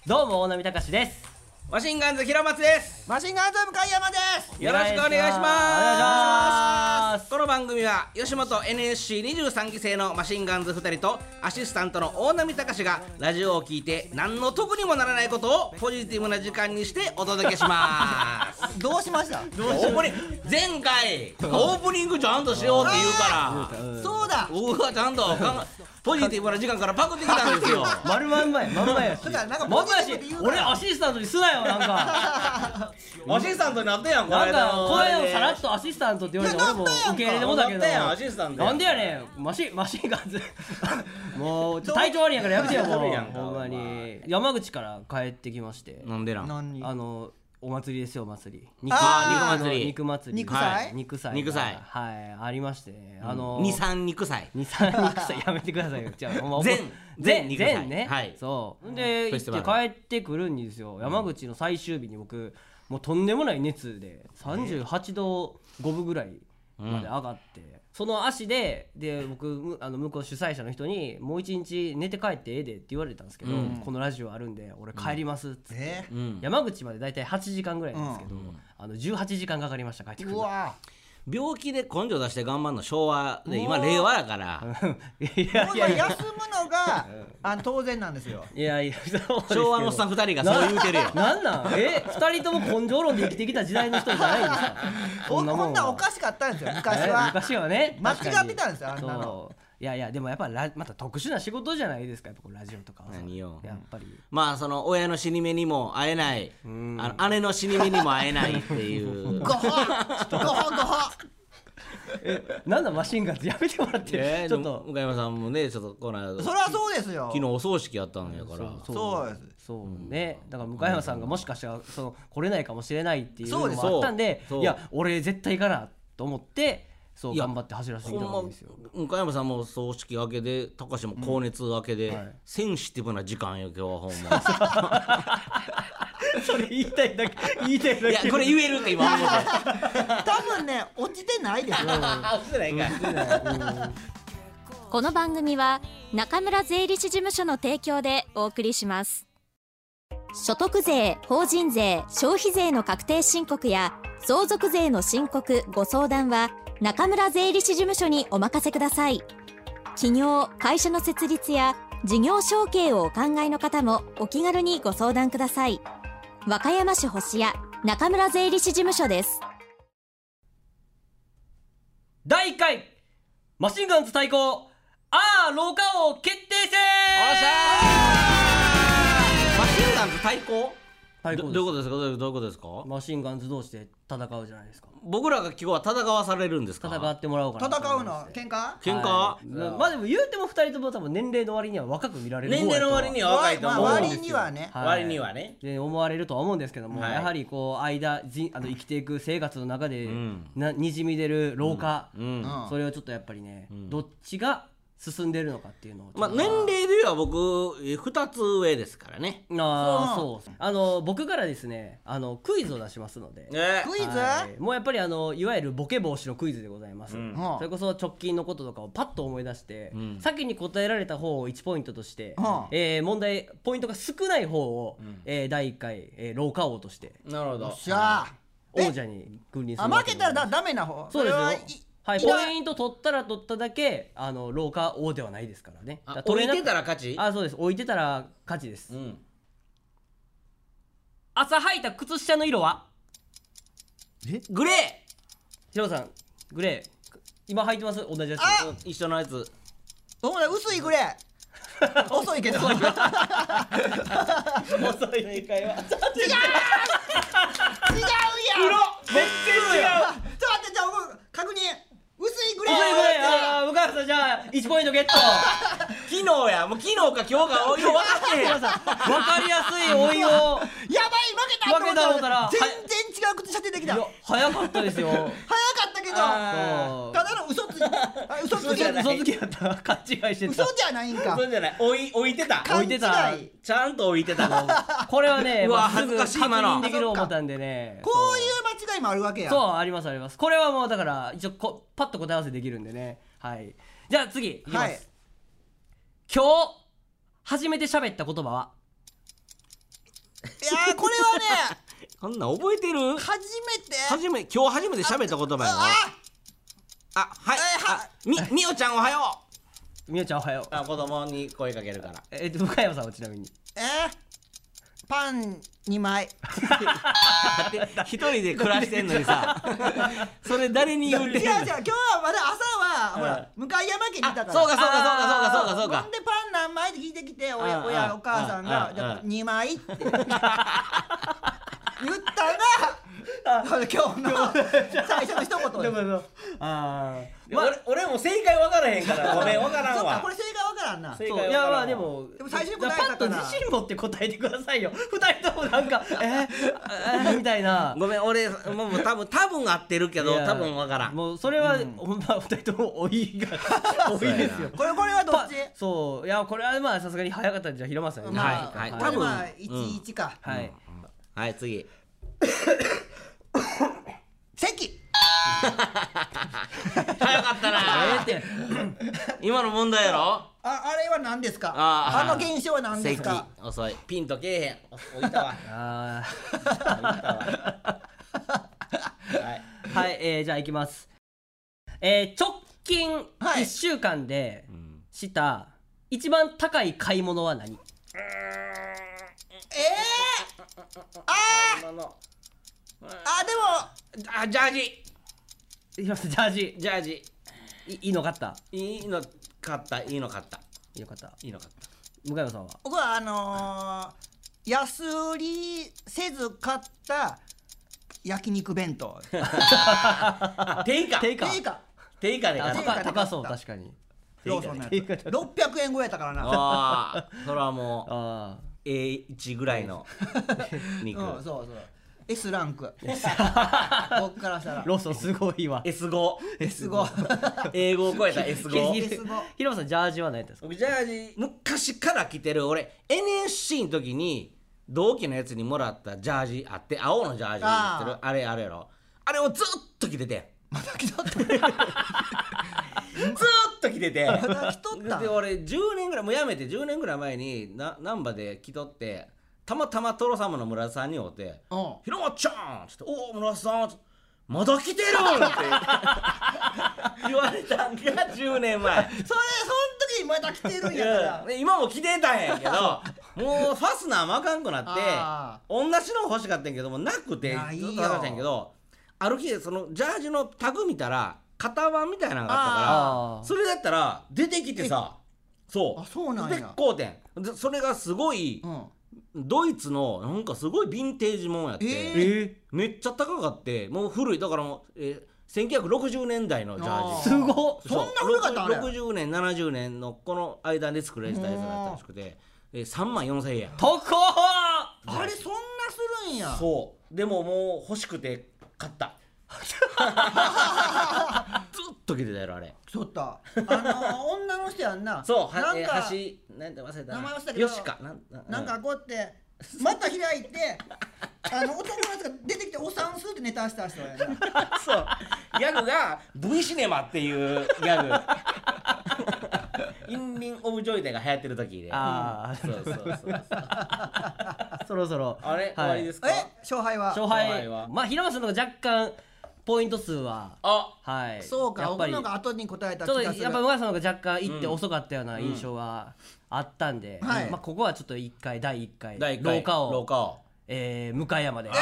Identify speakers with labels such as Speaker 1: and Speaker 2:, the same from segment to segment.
Speaker 1: どうも大波隆史です。
Speaker 2: マシンガンズ平松です。
Speaker 3: マシンガンズ向山です。
Speaker 2: よろしくお願いします。
Speaker 1: お願いします。
Speaker 2: この番組は吉本 NSC23 期生のマシンガンズ2人とアシスタントの大波隆史がラジオを聞いて何の得にもならないことをポジティブな時間にしてお届けします
Speaker 3: どうしました？
Speaker 2: 前回オープニングちゃんとしようって言うから
Speaker 3: そうだ。
Speaker 2: 僕はちゃんとポジティブな時間からパクってきたんですよ。
Speaker 1: 丸まんまやし。
Speaker 3: だからなんか
Speaker 1: まんまやし
Speaker 3: ポジティブって言うから
Speaker 1: 俺アシスタントにすなよなんか。
Speaker 2: アシスタントになったやんこの
Speaker 1: なんか
Speaker 2: 間の
Speaker 1: この間もさらっとアシスタントって言われて俺も受け入れてもだけど。
Speaker 2: なったやんアシスタント
Speaker 1: なんでやねんマシンガンズ。もう体調悪いんやからやめてよもう。ほんまに山口から帰ってきまして。
Speaker 2: なんでなん？
Speaker 3: 何？
Speaker 1: お祭りですよお祭り。
Speaker 2: 肉祭り。
Speaker 1: 肉祭り。
Speaker 3: 肉祭？
Speaker 1: 肉祭。はいありましてね。
Speaker 2: 23肉祭。
Speaker 1: 23肉祭やめてくださいよ。じゃあ全ね。はい。そうで行って帰ってくるんですよ。山口の最終日に僕もうとんでもない熱で38度5分ぐらいまで上がって。その足で僕向こう主催者の人にもう一日寝て帰ってええでって言われたんですけど、このラジオあるんで俺帰りますっつって、山口までだいたい8時間ぐらいなんですけど、18時間かかりました帰ってくる。
Speaker 3: うわ
Speaker 2: 病気で根性出して頑張るの昭和で今令和やから
Speaker 1: いや
Speaker 3: もう今休むのが当然なんですよ。
Speaker 1: いや
Speaker 2: 昭和のおっさん2人がそう言うてるよ。
Speaker 1: なん2人とも根性論で生きてきた時代の人じゃないんですか。
Speaker 3: こんなんおかしかったんですよ昔は
Speaker 1: ね
Speaker 3: 間違ってたんですよあんなの。
Speaker 1: いやでもやっぱまた特殊な仕事じゃないですかやっぱこうラジオとかは。
Speaker 2: 何よ
Speaker 1: やっぱり
Speaker 2: まあその親の死に目にも会えない姉の死に目にも会えないっていう
Speaker 3: ごほ
Speaker 1: なんだマシンガンズやめてもらってちょっと
Speaker 2: 向山さんもねちょっとこの間
Speaker 3: そりゃそうですよ。
Speaker 2: 昨日お葬式やったんやから
Speaker 3: そうです。
Speaker 1: そうねだから向山さんがもしかしたら来れないかもしれないっていうのもあったんでいや俺絶対行かなと思ってそう頑張って走らせてきたんですよ。
Speaker 2: 向山さんも葬式明けで高橋も高熱明けで、センシティブな時間よ今日はほんま
Speaker 1: それ言いたいだけ
Speaker 2: いやこれ言えるって今思って
Speaker 3: 多分ね落ちてないですよ。
Speaker 2: 落ちてないか
Speaker 4: この番組は中村税理士事務所の提供でお送りします。所得税、法人税、消費税の確定申告や相続税の申告ご相談は中村税理士事務所にお任せください。起業・会社の設立や事業承継をお考えの方もお気軽にご相談ください。和歌山市星谷中村税理士事務所です。
Speaker 1: 第1回マシンガンズ対抗廊下王決定戦。
Speaker 2: おっしゃーマシンガンズ対抗どういうことですかどういうことですか。
Speaker 1: マシンガンズ同士で戦うじゃないですか。
Speaker 2: 僕らが今日は戦わされるんですか。
Speaker 1: 戦ってもらおうかな。
Speaker 3: 戦うの喧嘩、
Speaker 1: まあでも言うても2人とも多分年齢の割には若く見られる
Speaker 2: 年齢の割には若いと思う。
Speaker 3: 割にはね、
Speaker 2: 割にはね
Speaker 1: で思われるとは思うんですけども、やはりこう生きていく生活の中でにじみ出る老化、それをちょっとやっぱりね、どっちが進んでるのかっていうのを
Speaker 2: 年齢で言えば僕2つ上ですからね。
Speaker 1: そう僕からですねクイズを出しますので、
Speaker 3: クイズ、
Speaker 1: もうやっぱりいわゆるボケ防止のクイズでございます、それこそ直近のこととかをパッと思い出して、先に答えられた方を1ポイントとして、問題ポイントが少ない方を、第1回、廊下王として
Speaker 2: なるほど
Speaker 1: 王者に君臨する。
Speaker 3: 負けたらダメな方。
Speaker 1: そうですよ。はい、ポイント取ったら取っただけ廊下王ではないですからね。
Speaker 2: 置いてたら勝ち。
Speaker 1: そうです。置いてたら勝ちです、朝履いた靴下の色は
Speaker 2: グレー。
Speaker 1: ヒロさんグレー今履いてます。同じやつ
Speaker 2: 一緒のやつ。
Speaker 3: 薄いグレー遅いけど遅い
Speaker 1: 正解は違う
Speaker 3: 違うやん。
Speaker 1: めっちゃ違う。
Speaker 3: ちょっと待ってじゃあ確認。薄いグレー。
Speaker 1: 向川さんじゃあ1ポイントゲット。
Speaker 2: 昨日やもう昨日か今日かよう分かってへん。
Speaker 1: 分かりやすいおいを
Speaker 3: やばい負けた
Speaker 1: と思ったら
Speaker 3: 全然違う靴下出てきた。
Speaker 1: 早かったですよ。
Speaker 3: 早かったけどただの嘘つき
Speaker 1: やった勘違いしてた。
Speaker 3: 嘘じゃないんか。
Speaker 2: 嘘じゃない置いてたちゃんと置いてた。
Speaker 1: これはね
Speaker 2: うわ恥ずかしい今の
Speaker 1: 確認できる思ったんでね。
Speaker 3: こういう間違いもあるわけや。
Speaker 1: そうありますあります。これはもうだから一応パッと答え合わせできるんでね。はいじゃあ次いきます、今日初めて喋った言葉は
Speaker 3: やこれはね
Speaker 2: こんなん覚えてる？
Speaker 3: 今日初
Speaker 2: めて喋った言葉やろ。はい。みおちゃんおはよ
Speaker 1: う。みおちゃんおはよう。
Speaker 2: 子供に声かけるから。
Speaker 1: 向山さんはちなみに。
Speaker 3: パン2枚。
Speaker 2: 一人で暮らしてんのにさ、それ誰に言うてんの？
Speaker 3: 違う今日はまだ朝はほら向山家にいたから。
Speaker 2: そうか。
Speaker 3: ほんでパン何枚って聞いてきて、お母さんがじゃあ2枚って言ったが今日の最初の一言。
Speaker 2: 俺も正解分からへんからごめん分からんわ。
Speaker 3: これ正解分からんな。
Speaker 1: いやまあでも
Speaker 3: 最初に答えたから
Speaker 1: パッと自信持って答えてくださいよ。2人ともなんかみたいな。
Speaker 2: ごめん俺もう多分合ってるけど多分分からん。
Speaker 1: もうそれはほんま2人とも多いですよ。
Speaker 3: これはどっち？
Speaker 1: そういやこれはまあさすがに早かったんじゃ平松さんね。
Speaker 2: はい
Speaker 3: 多分11か。
Speaker 2: はい次。
Speaker 3: 席。
Speaker 2: 早かったな。今の問題やろ。
Speaker 3: あれは何ですか？あの現象は何ですか？
Speaker 2: 遅い。ピンとけえへん。置いたわ。
Speaker 1: はい、じゃあいきます。直近1週間でした一番高い買い物は何？
Speaker 2: でもジャージ。
Speaker 1: ジャージいいの買った。向山さんは？
Speaker 3: 僕は安売りせず買った焼肉弁当。
Speaker 2: 定価で
Speaker 1: 高そう確かに。
Speaker 3: ローソンのやつ600円超えたからな。
Speaker 2: それはもう A1 ぐらいの肉。
Speaker 3: そう S ランク。僕からしたら
Speaker 1: ローソンすごいわ。
Speaker 2: S5 英語を超えた S5。
Speaker 1: 平松さんジャージは何やったんですか？
Speaker 2: 僕ジャージ昔から着てる。俺 NSC の時に同期のやつにもらったジャージあって、青のジャージ着てるあれやろ。あれをずっと着てて
Speaker 3: まだ着とったずっ
Speaker 2: と着てて
Speaker 3: まだ着とった
Speaker 2: で俺10年ぐらいもうやめて10年ぐらい前に難波で着とって、たまたまトロサムの村田さんに会うて「ひろまちゃん!」っつって「おお村田さんまだ着てる!」って言われたんが10年前。
Speaker 3: その時にまだ着てるんやから
Speaker 2: 今も着てたんやけどもうファスナーもあかんくなって同じの欲しかったんやけどもなくてずっと探したんやけど、ある日そのジャージのタグ見たら型番みたいなのがあったから、それだったら出てきてさ、
Speaker 3: そうなんや
Speaker 2: で買うてん。それがすごい、ドイツのなんかすごいヴィンテージもんやって、めっちゃ高かって、もう古いだからもう、1960年代のジャージ。
Speaker 1: すごっ。
Speaker 3: そんな古かったあれ。
Speaker 2: 60年70年のこの間で作られてたやつだったらしくて、34,000円。
Speaker 1: 高っ。
Speaker 3: あれそんなするんや。
Speaker 2: そうでももう欲しくて買ったずっと着てたやろあれ。
Speaker 3: ちょっと女の人やんな。
Speaker 2: そう
Speaker 3: なんか
Speaker 2: なんて忘れた
Speaker 3: 名前忘れたけど
Speaker 2: よしか
Speaker 3: なんかこうやってまた開いて男のやつが出てきてお産するってネタした人やな。
Speaker 2: そうギャグが V シネマっていうギャグインリン・オブ・ジョイデが流行ってる時で。そう
Speaker 1: そろそろ
Speaker 2: あれ終わりですか？
Speaker 3: 勝敗は
Speaker 1: まあ平松さんの方が若干ポイント数は
Speaker 3: そうか、僕のが後に答えた気がする。
Speaker 1: やっぱ向井さんの方が若干いって遅かったような印象はあったんで、まあここはちょっと第1回廊下を向山で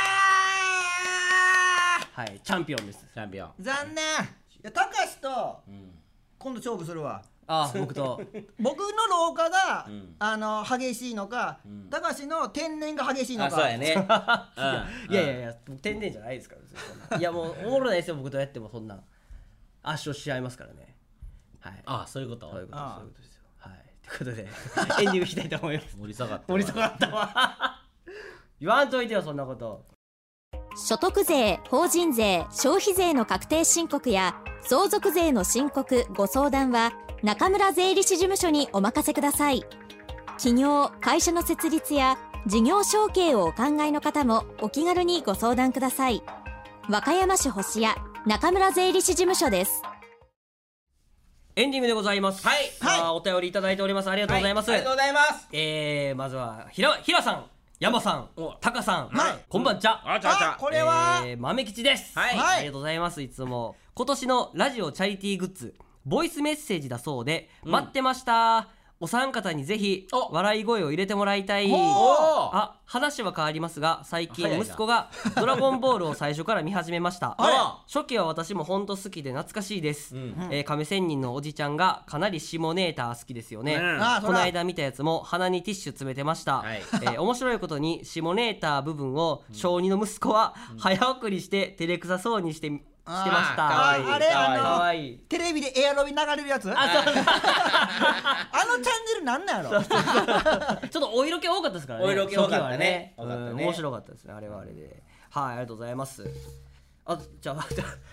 Speaker 1: はいチャンピオンです。
Speaker 3: 残念。たかしと今度勝負するわ。
Speaker 1: 僕の
Speaker 3: 廊下が激しいのか、たかしの天然が激しいのか。
Speaker 2: そうやね。
Speaker 1: いや天然じゃないですから。いやもうおもろないですよ、僕とやってもそんな圧勝しちゃいますからね。はい。
Speaker 2: そういうこと。
Speaker 1: そういうことですよ。はい。ということでエンディングしたいと思います。
Speaker 2: 盛り下が
Speaker 1: ったわ。言わんといてよそんなこと。
Speaker 4: 所得税、法人税、消費税の確定申告や相続税の申告ご相談は中村税理士事務所にお任せください。企業・会社の設立や事業承継をお考えの方もお気軽にご相談ください。和歌山市星谷中村税理士事務所です。
Speaker 1: エンディングでございます。お便りいただいております。ありがとうございます。
Speaker 2: ありがとうございます。
Speaker 1: まずは平さん山さん、タカさん、こんばんちゃ。
Speaker 3: これは
Speaker 1: 豆吉です。ありがとうございます。いつも今年のラジオチャリティーグッズボイスメッセージだそうで、待ってました。お三方にぜひ笑い声を入れてもらいたい。話は変わりますが、最近息子がドラゴンボールを最初から見始めました。初期は私も本当好きで懐かしいです。亀仙人のおじちゃんがかなり下ネーター好きですよね。この間見たやつも鼻にティッシュ詰めてました。面白いことに下ネーター部分を小2の息子は早送りして照れくさそうにしてました。
Speaker 3: あれテレビでエアロビ流れるやつ。あのチャンネルなんなんやろ。
Speaker 1: ちょっとお色気多かったですからね。
Speaker 2: お色気多かったね。
Speaker 1: 面白かったですね、あれはあれで。はい、ありがとうございます。じゃあ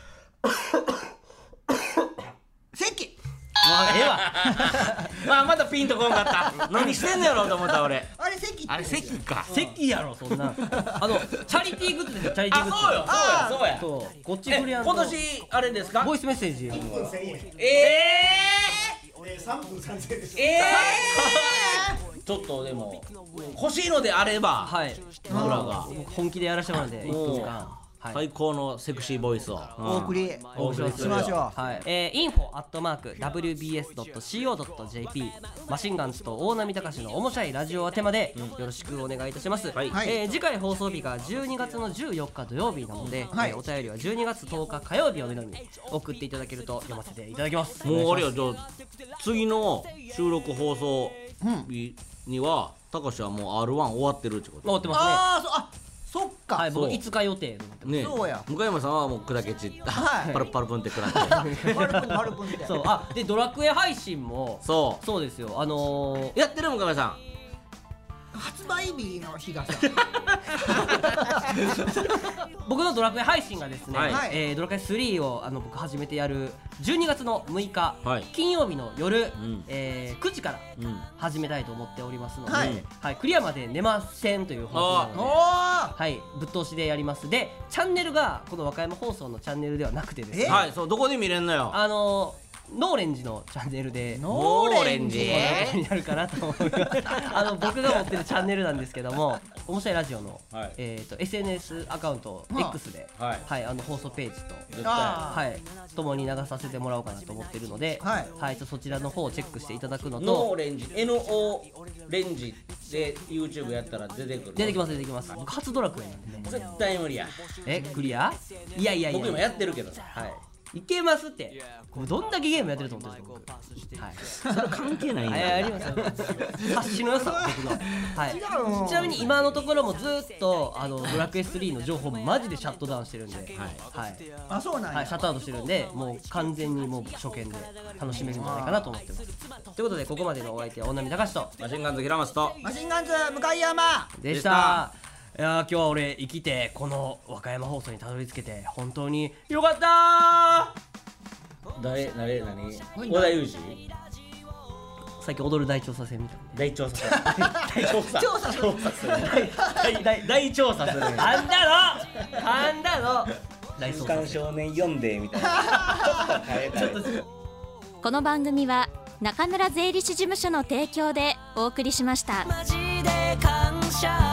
Speaker 3: 席
Speaker 1: ええわ
Speaker 2: まだピンとこんかった何してんのやろうと思った俺。
Speaker 3: あれ席
Speaker 2: あれ席か。
Speaker 1: 席やろそんな。チャリティーグッズですよ、チャリティーグッズ。
Speaker 2: そうや
Speaker 1: こっちブリアント
Speaker 2: 今年あれですか、
Speaker 1: ボイスメッセージ。
Speaker 4: 3分3000円です。
Speaker 2: ちょっとでも欲しいのであれば、僕らが
Speaker 1: 本気でやらせてもらうんで1分間
Speaker 2: 最高のセクシーボイスを
Speaker 3: お送りしましょう。
Speaker 1: info@wbs.co.jp マシンガンズと大波隆のおもしゃいラジオ宛てまでよろしくお願いいたします。次回放送日が12月の14日土曜日なので、お便りは12月10日火曜日をめどに送っていただけると読ませていただきます。
Speaker 2: もうあれよ、じゃあ次の収録放送日にはたかしはもう R1 終わってるってこと。
Speaker 1: 終わってますね。
Speaker 3: そっか。
Speaker 1: はい、僕5日予定
Speaker 2: ね。そうや。向山さんはもう砕け散った。パルパルプンって食らって。
Speaker 3: パルプンって。
Speaker 1: そう。でドラクエ配信もそうですよ。
Speaker 2: やってる向山さん。
Speaker 3: 発売日の日がさ
Speaker 1: 僕のドラクエ配信がですね、ドラクエ3を僕初めてやる12月の6日、金曜日の夜、9時から始めたいと思っておりますので、クリアまで寝ませんという放送なので、ぶっ通しでやります。でチャンネルがこの和歌山放送のチャンネルではなくてですね、
Speaker 2: そうどこで見れんのよ。
Speaker 1: ノーレンジのチャンネルで
Speaker 2: ノーレンジ
Speaker 1: になるかなと思います僕が持ってるチャンネルなんですけども、おもしゃいラジオの、SNS アカウント X で、放送ページと共に流させてもらおうかなと思ってるので、そちらの方をチェックしていただくのと、
Speaker 2: ノーレンジ NO レンジで YouTube やったら出てくる。
Speaker 1: 出てきます僕初ドラクエなんでね。
Speaker 2: 絶対無理や。
Speaker 1: クリア。いや
Speaker 2: 僕今やってるけどさ。
Speaker 1: いけますって。どんだけゲームやってると思ってるん
Speaker 2: ですか僕。それ関係ないんだよ。
Speaker 1: ありますよ。察しの良さ僕の。ちなみに今のところもずっとドラクエ3の情報マジでシャットダウンしてるんで、
Speaker 3: そうなんや。
Speaker 1: シャットアウトしてるんで、もう完全にもう初見で楽しめるんじゃないかなと思ってます。ということでここまでのお相手は大波隆と
Speaker 2: マシンガンズ平松と
Speaker 3: マシンガンズ向山
Speaker 1: でした。いや今日は俺生きてこの和歌山放送にたどり着けて本当によかった
Speaker 2: ー。何小田裕二
Speaker 1: 最近踊る大調査船見たんで。
Speaker 2: 大調査する大調査する。
Speaker 1: あんだの
Speaker 2: 大捜査少年読んでみたいな
Speaker 4: この番組は中村税理士事務所の提供でお送りしました。マジで感謝